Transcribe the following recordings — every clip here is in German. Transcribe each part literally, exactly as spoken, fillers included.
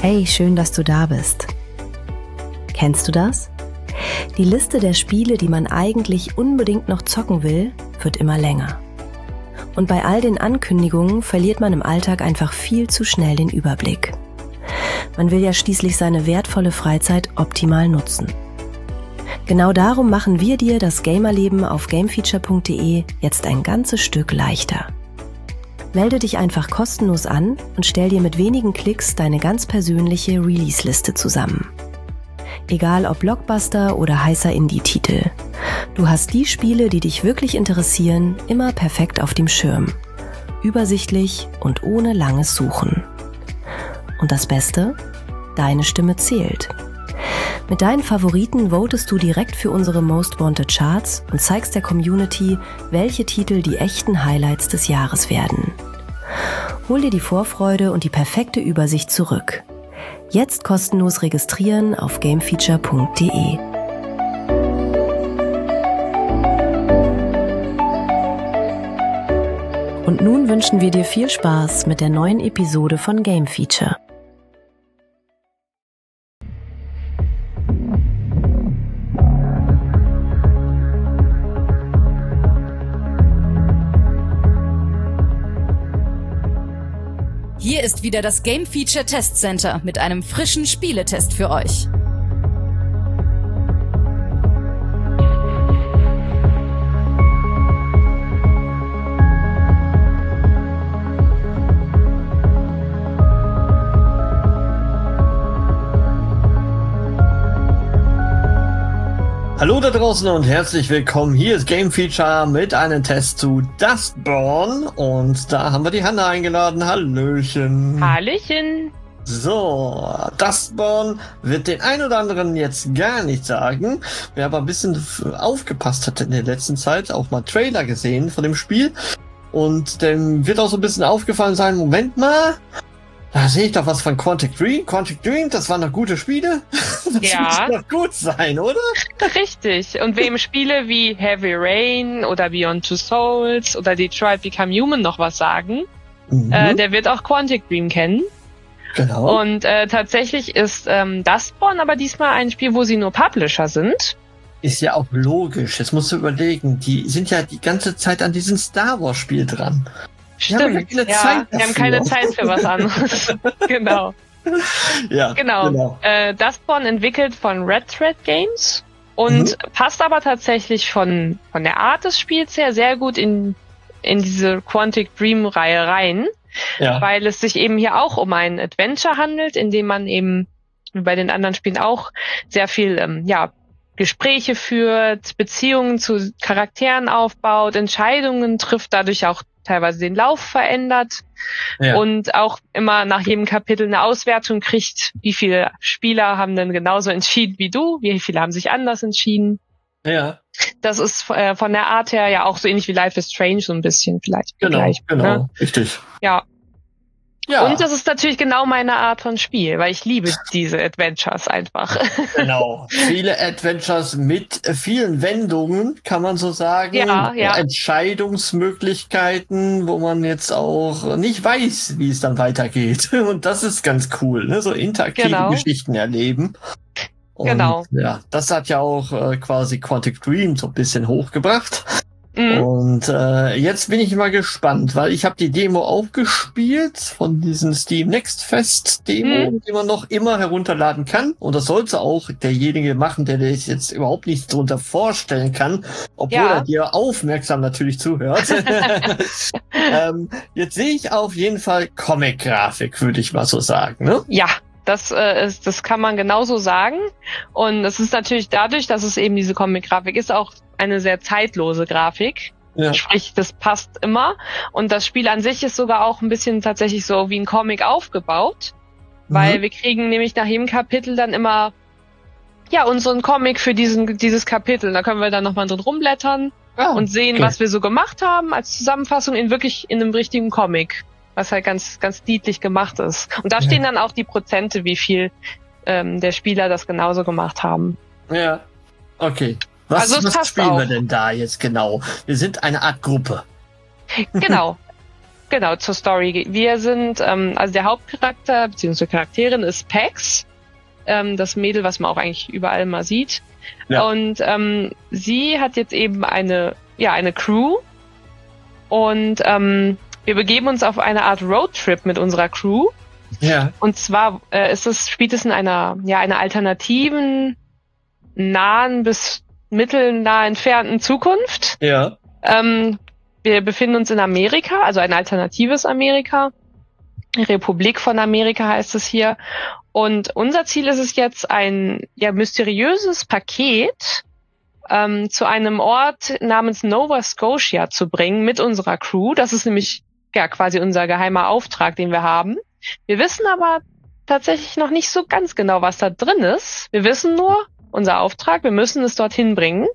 Hey, schön, dass du da bist. Kennst du das? Die Liste der Spiele, die man eigentlich unbedingt noch zocken will, wird immer länger. Und bei all den Ankündigungen verliert man im Alltag einfach viel zu schnell den Überblick. Man will ja schließlich seine wertvolle Freizeit optimal nutzen. Genau darum machen wir dir das Gamerleben auf gamefeature punkt de jetzt ein ganzes Stück leichter. Melde dich einfach kostenlos an und stell dir mit wenigen Klicks deine ganz persönliche Release-Liste zusammen. Egal ob Blockbuster oder heißer Indie-Titel. Du hast die Spiele, die dich wirklich interessieren, immer perfekt auf dem Schirm. Übersichtlich und ohne langes Suchen. Und das Beste? Deine Stimme zählt. Mit deinen Favoriten votest du direkt für unsere Most Wanted Charts und zeigst der Community, welche Titel die echten Highlights des Jahres werden. Hol dir die Vorfreude und die perfekte Übersicht zurück. Jetzt kostenlos registrieren auf gamefeature punkt de. Und nun wünschen wir dir viel Spaß mit der neuen Episode von Game Feature. Hier ist wieder das Game Feature Test Center mit einem frischen Spieletest für euch. Hallo da draußen und herzlich willkommen. Hier ist Game Feature mit einem Test zu Dustborn und da haben wir die Hanna eingeladen. Hallöchen. Hallöchen. So, Dustborn wird den ein oder anderen jetzt gar nicht sagen. Wer aber ein bisschen aufgepasst hat in der letzten Zeit, auch mal Trailer gesehen von dem Spiel und dem wird auch so ein bisschen aufgefallen sein, Moment mal, da sehe ich doch was von Quantic Dream. Quantic Dream, das waren doch gute Spiele. Das ja. muss doch gut sein, oder? Richtig. Und wem Spiele wie Heavy Rain oder Beyond Two Souls oder Detroit Become Human noch was sagen, mhm. äh, der wird auch Quantic Dream kennen. Genau. Und äh, tatsächlich ist ähm, Dustborn aber diesmal ein Spiel, wo sie nur Publisher sind. Ist ja auch logisch. Jetzt musst du überlegen, die sind ja die ganze Zeit an diesem Star Wars Spiel dran. Stimmt, ja, ja wir haben keine Zeit für was anderes. Genau. Ja, genau. genau. Äh, Dustborn entwickelt von Red Thread Games und mhm. passt aber tatsächlich von, von der Art des Spiels her sehr gut in, in diese Quantic Dream Reihe rein, ja. weil es sich eben hier auch um ein Adventure handelt, in dem man eben, wie bei den anderen Spielen auch, sehr viel, ähm, ja, Gespräche führt, Beziehungen zu Charakteren aufbaut, Entscheidungen trifft, dadurch auch teilweise den Lauf verändert ja. und auch immer nach jedem Kapitel eine Auswertung kriegt, wie viele Spieler haben denn genauso entschieden wie du, wie viele haben sich anders entschieden. Ja. Das ist äh, von der Art her ja auch so ähnlich wie Life is Strange so ein bisschen vielleicht. Genau, genau, ne? Richtig. Ja. Ja. Und das ist natürlich genau meine Art von Spiel, weil ich liebe diese Adventures einfach. Genau. Viele Adventures mit vielen Wendungen, kann man so sagen. Ja, ja. Entscheidungsmöglichkeiten, wo man jetzt auch nicht weiß, wie es dann weitergeht. Und das ist ganz cool, ne? So interaktive genau. Geschichten erleben. Und, genau. Ja, das hat ja auch äh, quasi Quantic Dream so ein bisschen hochgebracht. Mhm. Und äh, jetzt bin ich mal gespannt, weil ich habe die Demo auch gespielt von diesem Steam Next Fest Demo, mhm. die man noch immer herunterladen kann. Und das sollte auch derjenige machen, der sich jetzt überhaupt nichts darunter vorstellen kann, obwohl ja. er dir aufmerksam natürlich zuhört. ähm, jetzt sehe ich auf jeden Fall Comic-Grafik, würde ich mal so sagen, ne? Ja. Das, äh, ist, das kann man genauso sagen. Und es ist natürlich dadurch, dass es eben diese Comic-Grafik ist, auch eine sehr zeitlose Grafik. Ja. Sprich, das passt immer. Und das Spiel an sich ist sogar auch ein bisschen tatsächlich so wie ein Comic aufgebaut. Mhm. Weil wir kriegen nämlich nach jedem Kapitel dann immer ja unseren Comic für diesen dieses Kapitel. Da können wir dann nochmal drin rumblättern ah, und sehen, okay. was wir so gemacht haben als Zusammenfassung in wirklich in einem richtigen Comic. Was halt ganz, ganz niedlich gemacht ist. Und da stehen ja. dann auch die Prozente, wie viel ähm, der Spieler das genauso gemacht haben. Ja, okay. Was, also was spielen auch. wir denn da jetzt genau? Wir sind eine Art Gruppe. Genau. genau, zur Story. Wir sind, ähm, also der Hauptcharakter, beziehungsweise Charakterin ist Pax, ähm, das Mädel, was man auch eigentlich überall mal sieht. Ja. Und ähm, sie hat jetzt eben eine, ja, eine Crew. Und ähm, wir begeben uns auf eine Art Roadtrip mit unserer Crew. Ja. Und zwar äh, ist es, spielt es in einer, ja, einer alternativen, nahen bis mittelnah entfernten Zukunft. Ja. Ähm, wir befinden uns in Amerika, also ein alternatives Amerika. Republik von Amerika heißt es hier. Und unser Ziel ist es jetzt, ein ja mysteriöses Paket ähm, zu einem Ort namens Nova Scotia zu bringen mit unserer Crew. Das ist nämlich ja quasi unser geheimer Auftrag, den wir haben. Wir wissen aber tatsächlich noch nicht so ganz genau, was da drin ist. Wir wissen nur, unser Auftrag, wir müssen es dorthin bringen.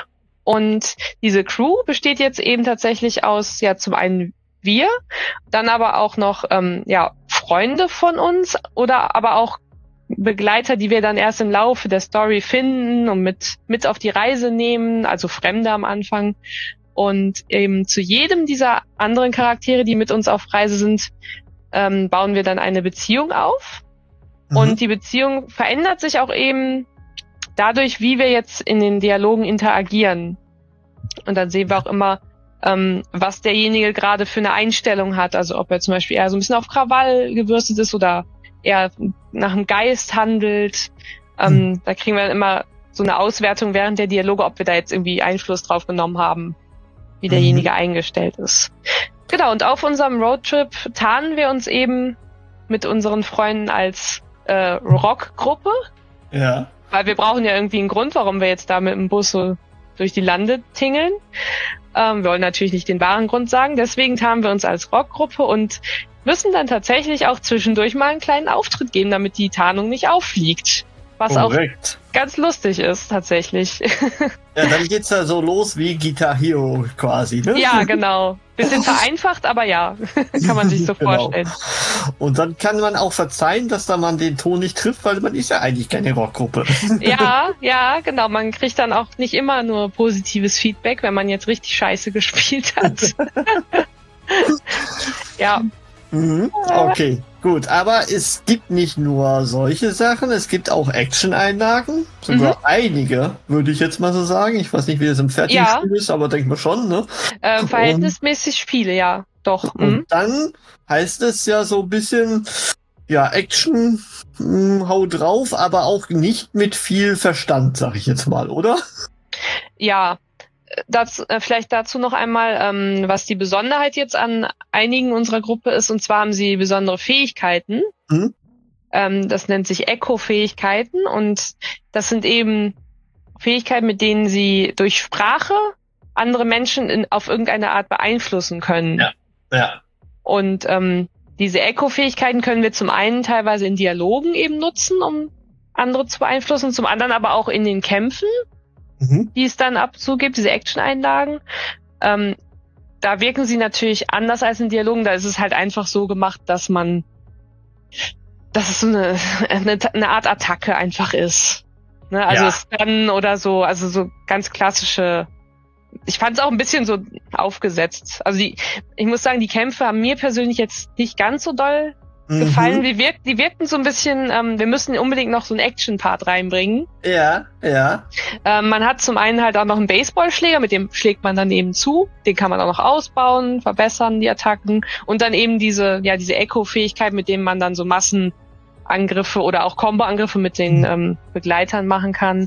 Und diese Crew besteht jetzt eben tatsächlich aus, ja, zum einen wir, dann aber auch noch, ähm, ja, Freunde von uns oder aber auch Begleiter, die wir dann erst im Laufe der Story finden und mit, mit auf die Reise nehmen, also Fremde am Anfang. Und eben zu jedem dieser anderen Charaktere, die mit uns auf Reise sind, ähm, bauen wir dann eine Beziehung auf. Mhm. Und die Beziehung verändert sich auch eben dadurch, wie wir jetzt in den Dialogen interagieren. Und dann sehen wir auch immer, ähm, was derjenige gerade für eine Einstellung hat. Also ob er zum Beispiel eher so ein bisschen auf Krawall gewürstet ist oder eher nach dem Geist handelt. Ähm, mhm. Da kriegen wir dann immer so eine Auswertung während der Dialoge, ob wir da jetzt irgendwie Einfluss drauf genommen haben, wie derjenige mhm. eingestellt ist. Genau, und auf unserem Roadtrip tarnen wir uns eben mit unseren Freunden als äh, Rockgruppe. Ja. Weil wir brauchen ja irgendwie einen Grund, warum wir jetzt da mit dem Bus so durch die Lande tingeln. Ähm, wir wollen natürlich nicht den wahren Grund sagen, deswegen tarnen wir uns als Rockgruppe und müssen dann tatsächlich auch zwischendurch mal einen kleinen Auftritt geben, damit die Tarnung nicht auffliegt. Was Korrekt. Auch ganz lustig ist, tatsächlich. Ja, dann geht's ja so los wie Guitar Hero quasi, ne? Ja, genau. Bisschen vereinfacht, aber ja, kann man sich so genau. vorstellen. Und dann kann man auch verzeihen, dass da man den Ton nicht trifft, weil man ist ja eigentlich keine Rockgruppe. Ja, ja, genau. Man kriegt dann auch nicht immer nur positives Feedback, wenn man jetzt richtig scheiße gespielt hat. Ja. Mhm, okay, gut. Aber es gibt nicht nur solche Sachen, es gibt auch Action-Einlagen. Sogar mhm. einige, würde ich jetzt mal so sagen. Ich weiß nicht, wie das im fertigen ja. Spiel ist, aber denk mal schon, ne? Äh, verhältnismäßig und, viele, ja. Doch. Und mhm. dann heißt es ja so ein bisschen, ja, Action, mh, hau drauf, aber auch nicht mit viel Verstand, sag ich jetzt mal, oder? Ja. Das, äh, vielleicht dazu noch einmal, ähm, was die Besonderheit jetzt an einigen unserer Gruppe ist, und zwar haben sie besondere Fähigkeiten. Mhm. Ähm, das nennt sich Echo-Fähigkeiten und das sind eben Fähigkeiten, mit denen sie durch Sprache andere Menschen in, auf irgendeine Art beeinflussen können. Ja, ja. Und ähm, diese Echo-Fähigkeiten können wir zum einen teilweise in Dialogen eben nutzen, um andere zu beeinflussen, zum anderen aber auch in den Kämpfen. Mhm. Die es dann ab so gibt, diese Action-Einlagen. Ähm, da wirken sie natürlich anders als in Dialogen. Da ist es halt einfach so gemacht, dass man, dass es so eine, eine, eine Art Attacke einfach ist. Ne? Also ja. Stun oder so, also so ganz klassische. Ich fand es auch ein bisschen so aufgesetzt. Also die, ich muss sagen, die Kämpfe haben mir persönlich jetzt nicht ganz so doll gefallen. Mhm. Die, wirk die wirkten so ein bisschen, ähm, wir müssen unbedingt noch so einen Action-Part reinbringen. Ja, ja. Ähm, man hat zum einen halt auch noch einen Baseballschläger, mit dem schlägt man dann eben zu. Den kann man auch noch ausbauen, verbessern, die Attacken. Und dann eben diese, ja, diese Echo-Fähigkeit, mit dem man dann so Massenangriffe oder auch Combo-Angriffe mit den mhm. ähm, Begleitern machen kann.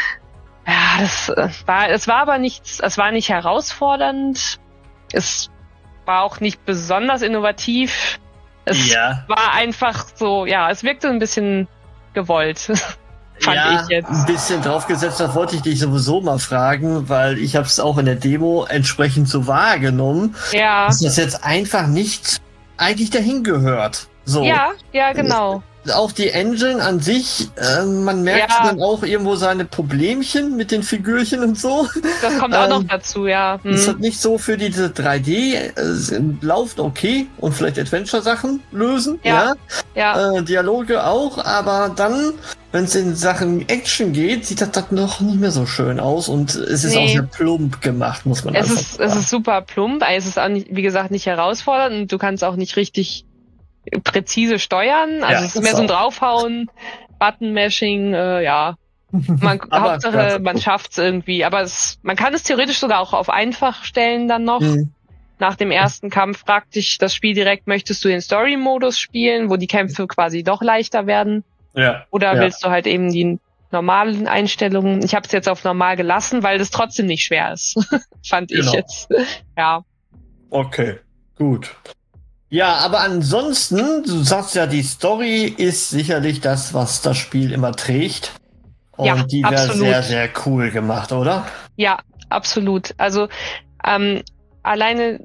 Ja, das äh, war, es war aber nichts, es war nicht herausfordernd. Es war auch nicht besonders innovativ. Es ja. war einfach so, ja, es wirkte ein bisschen gewollt, fand ja, ich jetzt. Ein bisschen draufgesetzt, das wollte ich dich sowieso mal fragen, weil ich habe es auch in der Demo entsprechend so wahrgenommen, ja. dass das jetzt einfach nicht eigentlich dahin gehört. So. Ja, ja, genau. auch die Engine an sich, äh, man merkt Ja. dann auch irgendwo seine Problemchen mit den Figürchen und so. Das kommt auch noch Ähm, dazu, ja. Hm. Es hat nicht so für diese drei D, äh, läuft okay und vielleicht Adventure-Sachen lösen, ja. Ja. Ja. Äh, Dialoge auch, aber dann, wenn es in Sachen Action geht, sieht das, das noch nicht mehr so schön aus und es ist Nee. auch sehr plump gemacht, muss man Es einfach ist, es ist super plump, es ist auch nicht, wie gesagt, nicht herausfordernd und du kannst auch nicht richtig präzise steuern. Also Ja, es ist das mehr so ein auch. Draufhauen, Button-Mashing, äh, ja. Man, Aber Hauptsache, ganz man gut. schafft's irgendwie. Aber es, man kann es theoretisch sogar auch auf einfach stellen dann noch. Mhm. Nach dem ersten Kampf fragt dich das Spiel direkt, möchtest du den Story-Modus spielen, wo die Kämpfe quasi doch leichter werden? Ja. Oder Ja. willst du halt eben die normalen Einstellungen? Ich habe es jetzt auf normal gelassen, weil das trotzdem nicht schwer ist. Fand Genau. ich jetzt. Ja. Okay, gut. Ja, aber ansonsten, du sagst ja, die Story ist sicherlich das, was das Spiel immer trägt. Und Ja, die wäre absolut. sehr, sehr cool gemacht, oder? Ja, absolut. Also ähm, alleine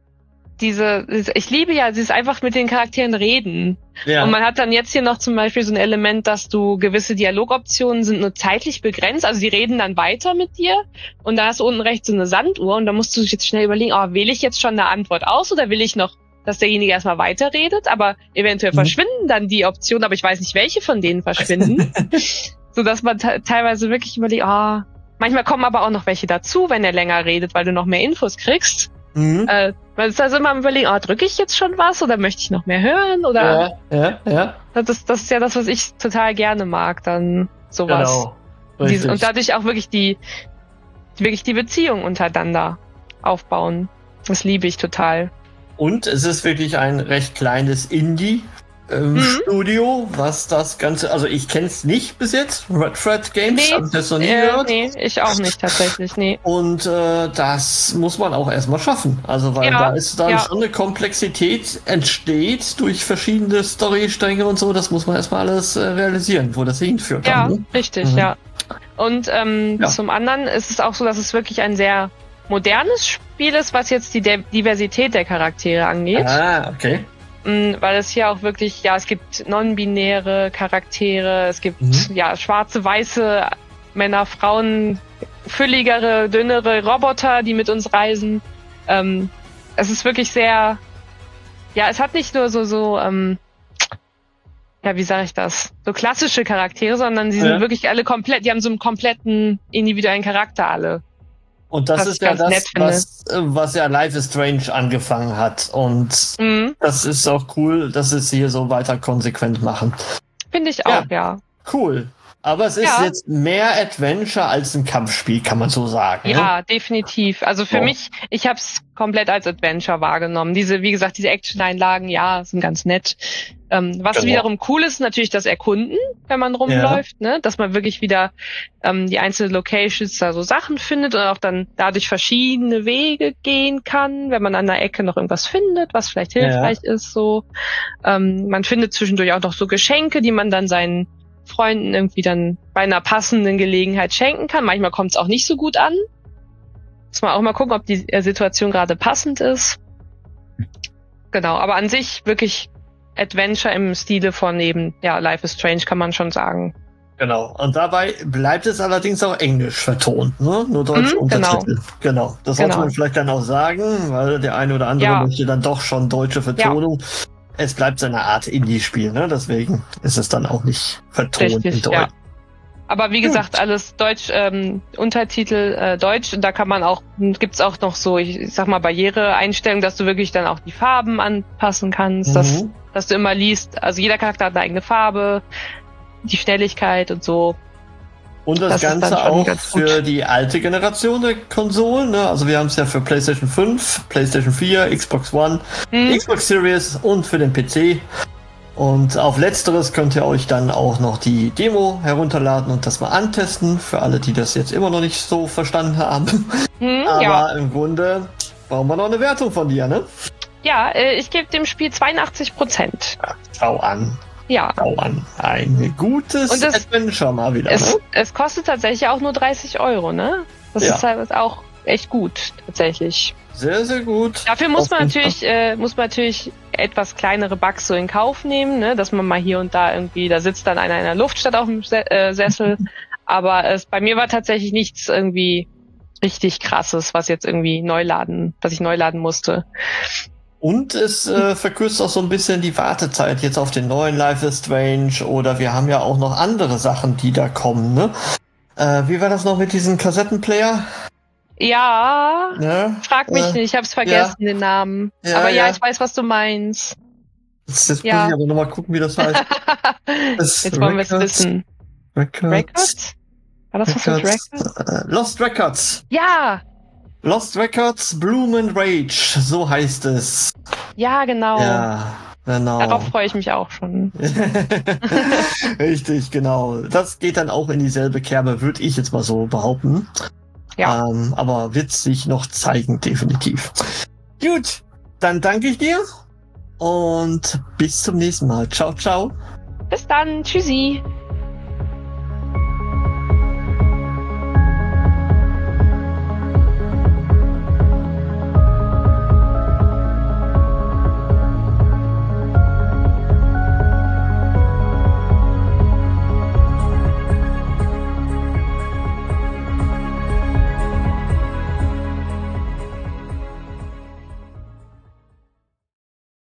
diese, ich liebe ja, sie ist einfach mit den Charakteren reden. Ja. Und man hat dann jetzt hier noch zum Beispiel so ein Element, dass du gewisse Dialogoptionen sind nur zeitlich begrenzt, also die reden dann weiter mit dir und da hast du unten rechts so eine Sanduhr und da musst du dich jetzt schnell überlegen, oh, wähle ich jetzt schon eine Antwort aus oder will ich noch, dass derjenige erstmal weiterredet, aber eventuell Mhm. verschwinden dann die Optionen, aber ich weiß nicht, welche von denen verschwinden. So dass man te- teilweise wirklich überlegt, ah, manchmal kommen aber auch noch welche dazu, wenn er länger redet, weil du noch mehr Infos kriegst. Mhm. Äh, man ist also immer am überlegen, ah, drücke ich jetzt schon was oder möchte ich noch mehr hören oder Ja, ja, ja. das ist, das ist ja das, was ich total gerne mag, dann sowas. Genau. Dies- Richtig. und dadurch auch wirklich die, wirklich die Beziehung untereinander aufbauen. Das liebe ich total. Und es ist wirklich ein recht kleines Indie. Ähm, Mhm. Studio, was das Ganze, also ich kenne es nicht bis jetzt, Red Thread Games, Nee, habe ich das noch nie Äh, gehört. nee, ich auch nicht tatsächlich, nee. Und äh, das muss man auch erstmal schaffen. Also weil Ja, da ist dann ja. schon eine Komplexität entsteht durch verschiedene Storystränge und so. Das muss man erstmal alles äh, realisieren, wo das hinführt. Ja, Dann, ne? richtig, Mhm. ja. Und ähm, Ja. zum anderen ist es auch so, dass es wirklich ein sehr modernes Spiel ist, was jetzt die De- Diversität der Charaktere angeht. Ah, okay. Mm, weil es hier auch wirklich, ja, es gibt non-binäre Charaktere, es gibt Mhm. ja schwarze, weiße Männer, Frauen, fülligere, dünnere Roboter, die mit uns reisen. Ähm, es ist wirklich sehr, ja, es hat nicht nur so, so, ähm, ja, wie sage ich das, so klassische Charaktere, sondern sie Ja. sind wirklich alle komplett, die haben so einen kompletten individuellen Charakter alle. Und das Was ist ich ja ganz das, nett finde. was, äh, was ja Life is Strange angefangen hat. Und Mhm, das ist auch cool, dass sie es hier so weiter konsequent machen. finde ich Ja. auch, ja. Cool. Aber es ist Ja. jetzt mehr Adventure als ein Kampfspiel, kann man so sagen. Ne? Ja, definitiv. Also für So. mich, ich habe es komplett als Adventure wahrgenommen. Diese, wie gesagt, diese Action-Einlagen, ja, sind ganz nett. Ähm, was Genau. wiederum cool ist, natürlich das Erkunden, wenn man rumläuft, ne, dass man wirklich wieder ähm, die einzelnen Locations da so Sachen findet und auch dann dadurch verschiedene Wege gehen kann, wenn man an der Ecke noch irgendwas findet, was vielleicht Ja. hilfreich ist. So, ähm, man findet zwischendurch auch noch so Geschenke, die man dann seinen Freunden irgendwie dann bei einer passenden Gelegenheit schenken kann. Manchmal kommt es auch nicht so gut an. Muss man auch mal gucken, ob die äh, Situation gerade passend ist. Genau, aber an sich wirklich Adventure im Stile von eben, ja, Life is Strange kann man schon sagen. Genau. Und dabei bleibt es allerdings auch englisch vertont, ne? Nur deutsche Mhm, genau. Untertitel. Genau. Das sollte Genau. man vielleicht dann auch sagen, weil der eine oder andere Ja. möchte dann doch schon deutsche Vertonung. Es bleibt seine Art Indie-Spiel, ne? Deswegen ist es dann auch nicht vertont in Richtig, Deutsch. ja. Aber wie gesagt, alles Deutsch, ähm, Untertitel äh, Deutsch. Und da kann man auch, gibt's auch noch so, ich, ich sag mal, Barriereeinstellungen, dass du wirklich dann auch die Farben anpassen kannst, dass, Mhm. dass du immer liest. Also jeder Charakter hat eine eigene Farbe, die Schnelligkeit und so. Und das, Das ist Ganze dann schon auch ganz gut. für die alte Generation der Konsolen. Ne? Also wir haben es ja für PlayStation fünf, PlayStation vier, Xbox One, Hm? Xbox Series und für den P C. Und auf letzteres könnt ihr euch dann auch noch die Demo herunterladen und das mal antesten, für alle, die das jetzt immer noch nicht so verstanden haben. Hm, Aber ja, im Grunde brauchen wir noch eine Wertung von dir, ne? ja äh, ich gebe dem Spiel zweiundachtzig Prozent. Schau an, Ja. schau an. Ein gutes Und das- Adventure mal wieder. Es, Ne? es kostet tatsächlich auch nur dreißig Euro, ne? Das Ja. ist halt auch echt gut, tatsächlich. Sehr, sehr gut. Dafür muss Auf man jeden natürlich, äh, muss man natürlich etwas kleinere Bugs so in Kauf nehmen, ne? Dass man mal hier und da irgendwie, da sitzt dann einer in der Luft statt auf dem Se- äh, Sessel. Aber es bei mir war tatsächlich nichts irgendwie richtig Krasses, was jetzt irgendwie neu laden, was ich neu laden musste. Und es äh, verkürzt auch so ein bisschen die Wartezeit jetzt auf den neuen Life is Strange oder wir haben ja auch noch andere Sachen, die da kommen, ne? Äh, wie war das noch mit diesem Kassettenplayer? Ja, Ja, frag mich äh, nicht, ich hab's vergessen, ja. den Namen. Ja, Aber ja, ja. ich weiß, was du meinst. Jetzt, jetzt Ja. muss ich aber nochmal gucken, wie das heißt. Das Jetzt wollen wir es Records- wissen. Records. Records? War das was mit Records. Records? Äh, Lost Records. Ja, Lost Records, Bloom and Rage. So heißt es. ja, genau. Ja, genau. Darauf freue ich mich auch schon. Richtig, genau. Das geht dann auch in dieselbe Kerbe, würde ich jetzt mal so behaupten. Ja. Ähm, aber wird sich noch zeigen, definitiv. Gut, dann danke ich dir und bis zum nächsten Mal. Ciao, ciao. Bis dann, tschüssi.